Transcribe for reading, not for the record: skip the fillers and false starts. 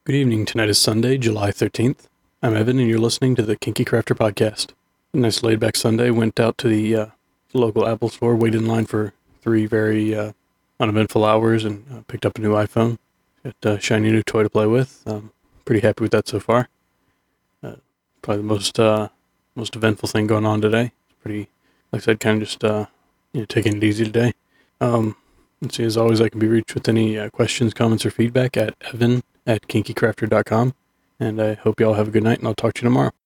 Good evening. Tonight is Sunday, July 13th. I'm Evan, and you're listening to the Kinky Crafter Podcast. A nice laid-back Sunday. Went out to the local Apple store, waited in line for 3 very uneventful hours, and picked up a new iPhone. Got a shiny new toy to play with. Pretty happy with that so far. Probably the most eventful thing going on today. Pretty, like I said, kind of just taking it easy today. Let's see, as always, I can be reached with any questions, comments, or feedback at evan@kinkycrafter.com. And I hope you all have a good night, and I'll talk to you tomorrow.